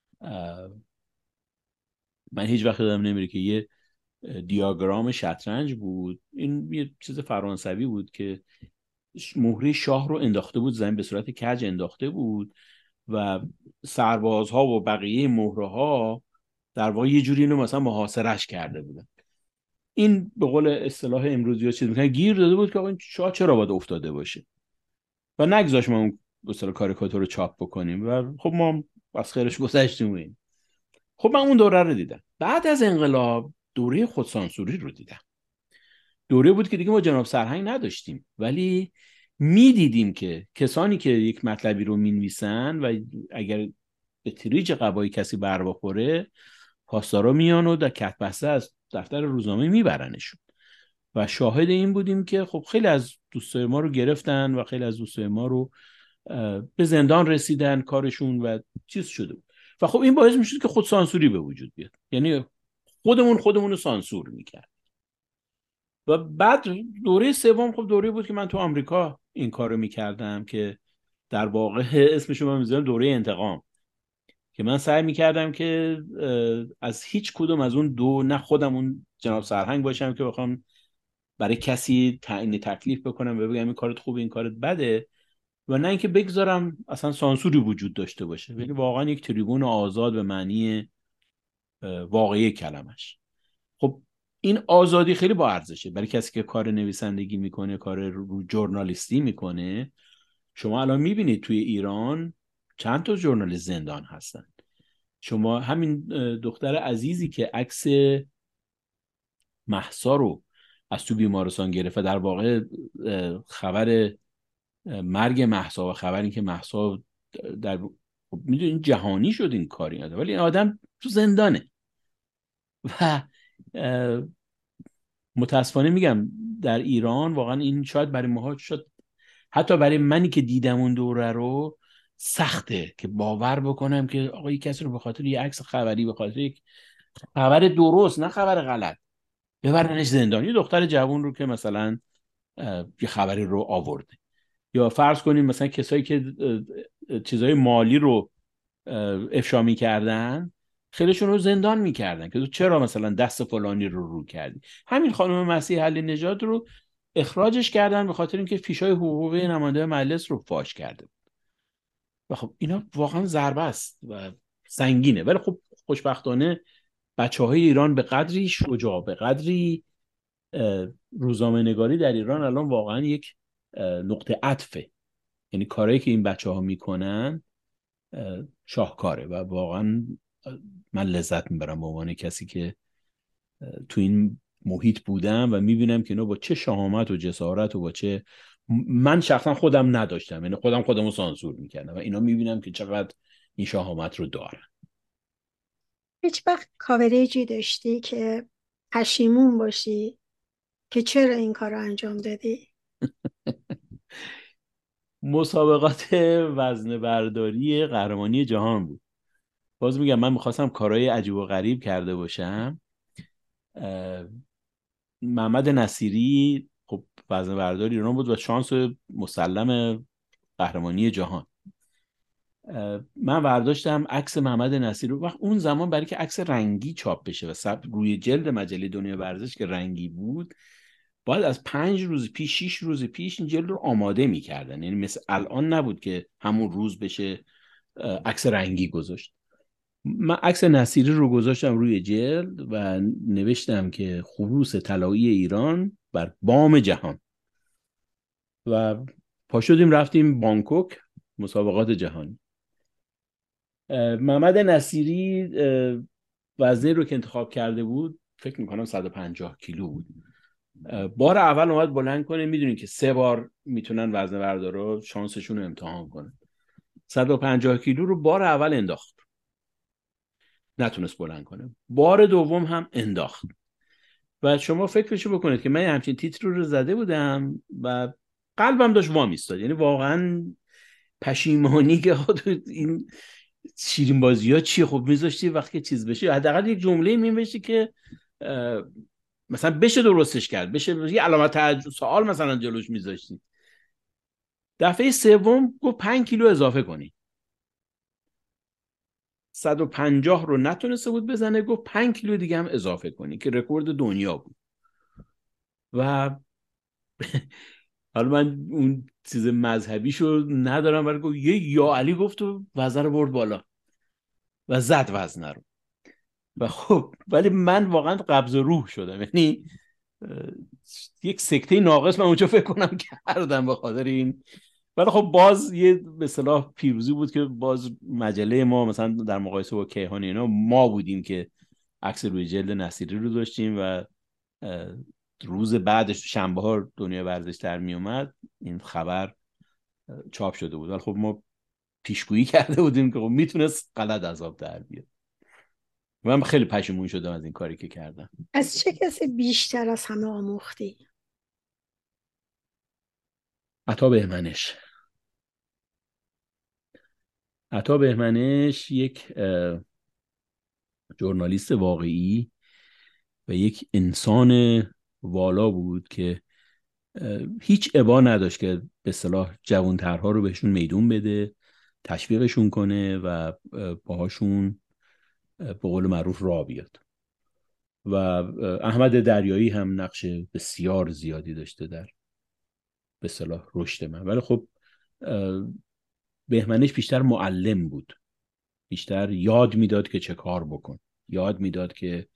من هیچ وقت یادم نمیره که یه دیاگرام شطرنج بود، این یه چیز فرانسوی بود که مهره شاه رو انداخته بود زمین، به صورت کج انداخته بود و سربازها و بقیه مهره ها در واقع یه جوری اینو مثلا محاصرش کرده بودن. این به قول اصطلاح امروزی ها چیز میکنن گیر داده بود که آقا این شاه چرا باید افتاده باشه و نگذاشت ما اون به اصطلاح کاریکاتور رو چاپ بکنیم و خب ما از خیرش گذشتیم. این خب من اون دوره رو دیدم. بعد از انقلاب دوره خودسانسوری رو دیدم. دوره بود که دیگه ما جناب سرهنگ نداشتیم، ولی میدیدیم که کسانی که یک مطلبی رو مینویسن و اگر به تریج قبایی کسی بر بخوره، پاسدارا میان و در کتبسته از دفتر روزنامه میبرنشون و شاهد این بودیم که خب خیلی از دوستای ما رو گرفتن و خیلی از دوستای ما رو به زندان رسیدن کارشون و چیز شده بود و خب این باعث میشد که خود سانسوری به وجود بیاد، یعنی خودمون خودمون رو سانسور میکرد. و بعد دوره سوم خب دوره بود که من تو آمریکا این کارو میکردم که در واقع اسمش رو من میذارم دوره انتقام، که من سعی میکردم که از هیچ کدوم از اون دو، نه خودم اون جناب سرهنگ باشم که بخوام برای کسی تعیین تکلیف بکنم و بگم این کارت خوبه این کارت بده، و نه اینکه بگذارم اصلا سانسوری وجود داشته باشه، ولی واقعا یک تریبون آزاد به معنی واقعی کلمش. خب این آزادی خیلی با ارزشه برای کسی که کار نویسندگی میکنه، کار رو ژورنالیستی میکنه. شما الان میبینید توی ایران چند تا ژورنالیست زندان هستن. شما همین دختر عزیزی که عکس مهسا رو از تو بیمارستان گرفته، در واقع خبر مرگ مهسا و خبر این که مهسا در خب میدونین جهانی شد این کاری نداره، ولی این آدم تو زندانه و متاسفانه میگم در ایران واقعا این شاید برای ماها شد، حتی برای منی که دیدم اون دوره رو، سخته که باور بکنم که آقا یک کسی رو به خاطر یک عکس خبری، به خاطر یک خبر درست نه خبر غلط، ببرنش زندان. یه دختر جوان رو که مثلا یه خبری رو آورده، یا فرض کنیم مثلا کسایی که چیزای مالی رو افشا می‌کردن خیلیشون رو زندان می‌کردن که تو چرا مثلا دست فلانی رو رو کردی. همین خانم مسیح علی نژاد رو اخراجش کردن به خاطر اینکه فیشای حقوقی نماینده مجلس رو فاش کرده. و خب اینا واقعا ضربه است و سنگینه، ولی خب خوشبختانه بچه‌های ایران به قدری شجاع، به قدری روزنامه‌نگاری در ایران الان واقعا یک نقطه عطفه، یعنی کارهایی که این بچه‌ها میکنن شاهکاره و واقعا من لذت میبرم به عنوان کسی که تو این محیط بودم و میبینم که اینا با چه شهامت و جسارت و با چه، من شخصا خودم نداشتم، یعنی خودم خودمو سانسور میکردم و اینا میبینم که چقدر این شهامت رو دارن. هیچ وقت کاوریجی داشتی که پشیمون باشی که چرا این کار رو انجام دادی؟ مسابقات وزنه برداری قهرمانی جهان بود. باز میگم من میخواستم کارهای عجیب و غریب کرده باشم. محمد نصیری خب وزنه بردار ایران بود و شانس مسلم قهرمانی جهان. من برداشتم عکس محمد نصیری رو، وقت اون زمان برای که عکس رنگی چاپ بشه و سب روی جلد مجله دنیا ورزش که رنگی بود، باید از پنج روز پیش شیش روز پیش این جلد رو آماده میکردن، یعنی مثل الان نبود که همون روز بشه عکس رنگی گذاشت. من عکس نصیری رو گذاشتم روی جلد و نوشتم که خروس طلایی ایران بر بام جهان، و پا شدیم رفتیم بانکوک مسابقات جهانی. محمد نصیری وزنی رو که انتخاب کرده بود فکر میکنم صد و پنجاه کیلو بود. بار اول اومد بلند کنه، میدونین که سه بار میتونن وزنه بردارا شانسشون رو امتحان کنن. صد و پنجاه کیلو رو بار اول انداخت، نتونست بلند کنه. بار دوم هم انداخت، و شما فکرشو بکنید که من همچین تیتر رو زده بودم و قلبم داشت وا میستاد، یعنی واقعا پشیمانی که این شیرین بازی ها چیه، خب میذاشتی وقتی چیز بشه حداقل یک جمله مینوشتی که مثلا بشه درستش کرد، بشه یه علامت تعجب سوال مثلا جلوش میذاشتی. دفعه سوم گفت پنج کیلو اضافه کنی. صد و پنجاه رو نتونسته بود بزنه، گفت پنج کیلو دیگه هم اضافه کنی که رکورد دنیا بود. و حالا من اون چیز مذهبیشو ندارم ولی گفت یه یا علی گفت و وزن رو برد بالا و زد وزن رو. و خب ولی من واقعا قبض روح شدم، یعنی یک سکته ناقص من اونجا فکر کنم کردم به خاطر این. ولی خب باز یه به اصطلاح پیروزی بود که باز مجله ما مثلا در مقایسه با کیهان اینا ما بودیم که عکس روی جلد نصیری رو داشتیم و روز بعدش شنبه ها دنیا ورزش در می اومد این خبر چاپ شده بود. ولی خب ما پیشگویی کرده بودیم که خب میتونست غلط از آب در بیاد. من خیلی پشیمون شدم از این کاری که کردم. از چه کسی بیشتر از همه آموختی؟ عطا بهمنش. عطا بهمنش یک ژورنالیست واقعی و یک انسان والا بود که هیچ ابا نداشت که به اصطلاح جوانترها رو بهشون میدون بده، تشویقشون کنه و باهاشون به قول معروف راه بیاد. و احمد دریایی هم نقش بسیار زیادی داشته در به اصطلاح رشد من. ولی خب بهمنش بیشتر معلم بود، بیشتر یاد میداد که چه کار بکن، یاد میداد که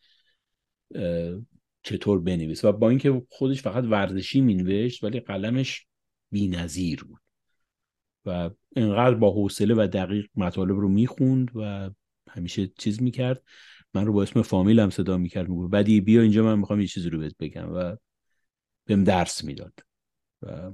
چطور بنویس. و با اینکه خودش فقط ورزشی مینوشت ولی قلمش بی‌نظیر بود و اینقدر با حوصله و دقیق مطالب رو میخوند و همیشه چیز میکرد. من رو با اسم فامیلم صدا میکرد، میگفت بدی بیا اینجا من میخوام یه چیزی رو بهت بگم و بهم درس میداد. و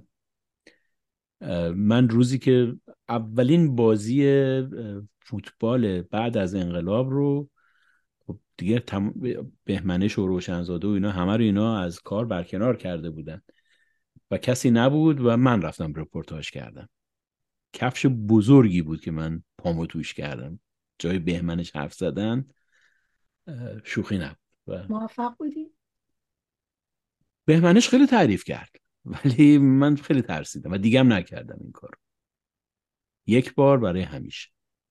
من روزی که اولین بازی فوتبال بعد از انقلاب رو خب دیگه تم... بهمنش و روشنزاده و اینا همه رو اینا از کار برکنار کرده بودن و کسی نبود و من رفتم رپورتاج کردم. کفش بزرگی بود که من پامو توش کردم، جای بهمنش حرف زدن شوخی نبود. و موفق بودی؟ بهمنش خیلی تعریف کرد ولی من خیلی ترسیدم و دیگه هم نکردم این کار، یک بار برای همیشه.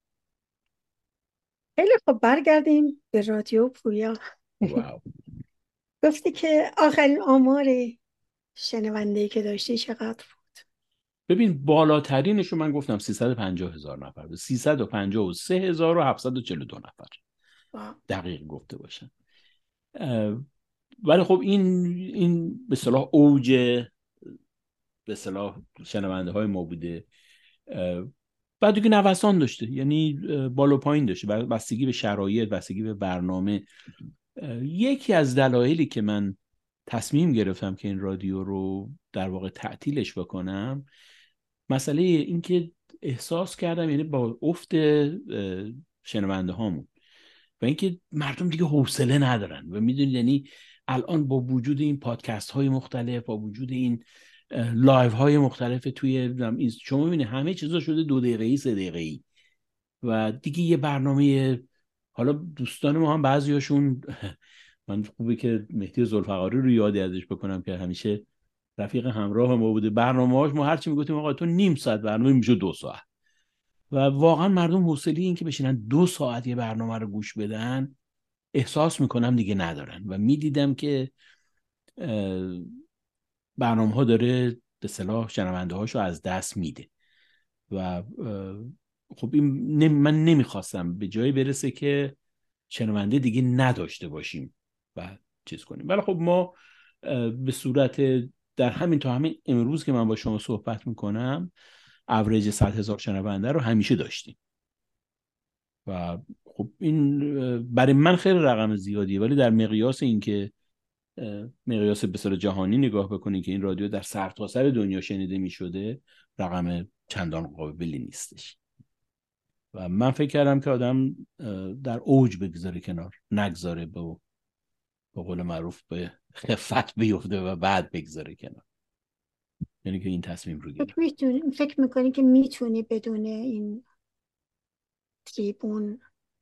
خیلی خب برگردیم به رادیو پویا. واو. گفتی که آخرین آمار شنونده‌ای که داشتی چقدر بود؟ ببین بالاترینش رو من گفتم سیصد و پنجاه هزار نفر بود، سیصد و پنجاه و سه هزار و هفتصد و چهل و دو نفر دقیق گفته باشم. ولی خب این این به اصطلاح اوج به اصطلاح شنونده های ما بوده. بعد دیگه نوسان داشته، یعنی بالا پایین داشته، بستگی به شرایط، بستگی به برنامه. یکی از دلایلی که من تصمیم گرفتم که این رادیو رو در واقع تعطیلش بکنم مسئله این که احساس کردم یعنی با افت شنونده هامون و اینکه مردم دیگه حوصله ندارن و میدونید یعنی الان با وجود این پادکست های مختلف، با وجود این لایو های مختلف توی شما میبینید همه چیزا شده دو دقیقه‌ای سه دقیقه‌ای و دیگه یه برنامه. حالا دوستان ما هم بعضیاشون من خوبه که مهدی ذوالفقاری رو یادی ازش بکنم که همیشه رفیق همراه ما بوده. برنامه‌هاش ما هر چی میگفتیم آقا تو نیم ساعت برنامه میشه دو ساعت و واقعا مردم حوصله این که بشینن دو ساعت یه برنامه رو گوش بدن احساس میکنم دیگه ندارن و میدیدم که برنامه ها داره به اصطلاح شنونده هاشو از دست میده و خب این من نمیخواستم به جایی برسه که شنونده دیگه نداشته باشیم و چیز کنیم. ولی خب ما به صورت در همین تا همین امروز که من با شما صحبت میکنم اوریج صد هزار شنونده رو همیشه داشتیم و خب این برای من خیلی رقم زیادیه، ولی در مقیاس این که مقیاس به صورت جهانی نگاه بکنید که این رادیو در سرتاسر دنیا شنیده میشده رقم چندان قابلی نیستش و من فکر کردم که آدم در اوج بگذاره کنار، نگذاره به به قول معروف به خفت بیفته و بعد بگذاره کنار. یعنی که این تصمیم رو گرفت. فکر میتونی فکر میکنی که میتونی بدون این تریبون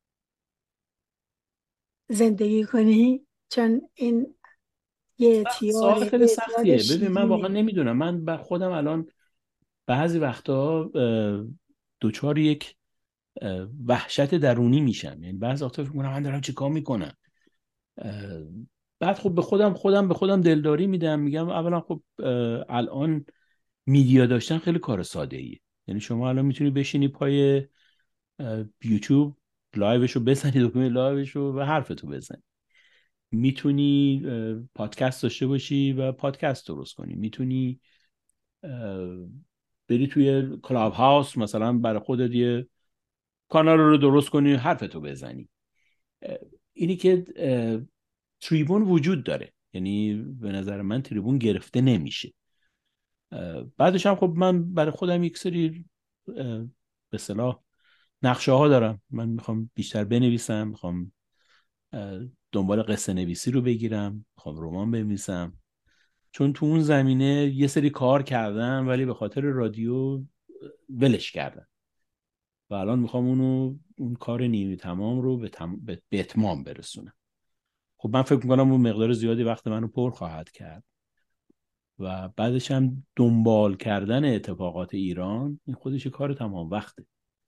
زندگی کنی؟ چون این یه اعتیاد سوال خیلی یه اعتیاد سختیه. ببین من واقعا شیرینه. نمیدونم. من بر خودم الان بعضی وقتا دوچار یک وحشت درونی میشم. یعنی بعضی وقتا فکر میکنم من دارم چیکار میکنم. بعد خب به خودم خودم به خودم دلداری میدم، میگم اولا خب الان میدیا داشتن خیلی کار ساده ایه. یعنی شما الان میتونی بشینی پای یوتیوب لایوشو بزنی، دکمه لایوشو و حرفتو بزنی. میتونی پادکست داشته باشی و پادکست درست کنی. میتونی بری توی کلاب هاوس مثلا برای خودت یه کانال رو درست کنی، حرفتو بزنی. اینی که تریبون وجود داره، یعنی به نظر من تریبون گرفته نمیشه. بعدش هم خب من برای خودم یک سری به اصطلاح نقشه ها دارم. من میخوام بیشتر بنویسم، میخوام دنبال قصه نویسی رو بگیرم، میخوام رمان بنویسم. چون تو اون زمینه یه سری کار کردم ولی به خاطر رادیو ولش کردم و الان میخوام اونو اون کار نیمه تمام رو به, تم... به اتمام برسونم. خب من فکر میکنم اون مقدار زیادی وقت منو پر خواهد کرد و بعدش هم دنبال کردن اتفاقات ایران این خودش کار تمام وقته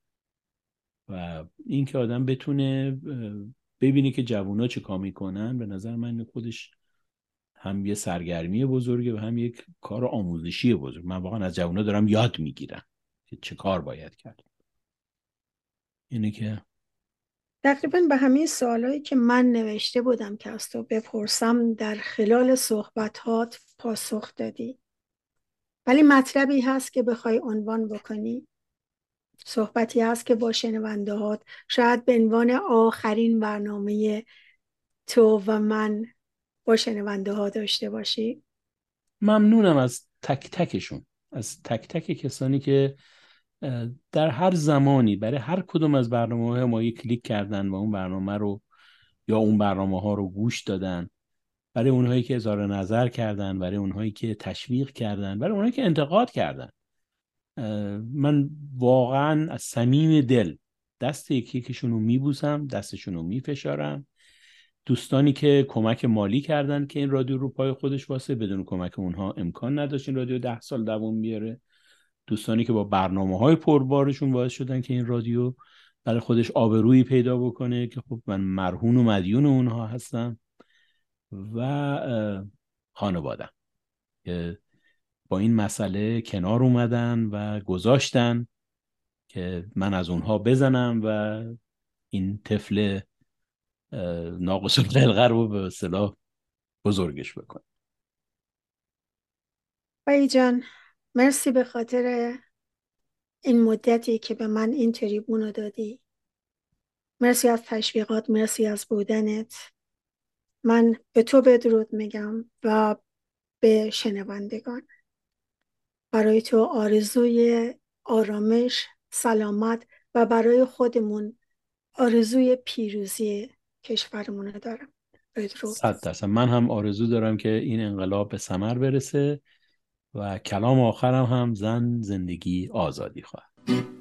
و این که آدم بتونه ببینی که جوونا چه کار میکنن، به نظر من خودش هم یه سرگرمی بزرگه و هم یک کار آموزشی بزرگ. من واقعا از جوونا دارم یاد میگیرم که چه کار باید کرد. اینه که تقریبا به همه سوالایی که من نوشته بودم که از تو بپرسم در خلال صحبتات پاسخ دادی، ولی مطلبی هست که بخوای عنوان بکنی، صحبتی هست که با شنونده هات شاید به عنوان آخرین برنامه تو و من با شنونده ها داشته باشی. ممنونم از تک تکشون، از تک تک کسانی که در هر زمانی برای هر کدوم از برنامه های ما یک کلیک کردن و اون برنامه رو یا اون برنامه ها رو گوش دادن، برای اونهایی که اظهار نظر کردن، برای اونهایی که تشویق کردن، برای اونهایی که انتقاد کردن. من واقعا از صمیم دل دست یکی یکیشون رو میبوسم، دستشون رو میفشارم. دوستانی که کمک مالی کردن که این رادیو رو پای خودش واسه، بدون کمک اونها امکان نداشت این رادیو ده سال دوام بیاره. دوستانی که با برنامه‌های پربارشون باعث شدن که این رادیو برای خودش آبرویی پیدا بکنه که خب من مرهون و مدیون اونها هستم. و خانواده‌ام که با این مسئله کنار اومدن و گذاشتن که من از اونها بزنم و این طفل ناقص الخلقه رو به اصطلاح بزرگش بکنم. بایی جان، مرسی به خاطر این مدتی که به من این تریبون رو دادی. مرسی از تشویقات، مرسی از بودنت. من به تو بدرود میگم و به شنوندگان. برای تو آرزوی آرامش، سلامت و برای خودمون آرزوی پیروزی کشورمون دارم. بدرود. صد درصد من هم آرزو دارم که این انقلاب به ثمر برسه و کلام آخرم هم زن، زندگی، آزادی خواهد.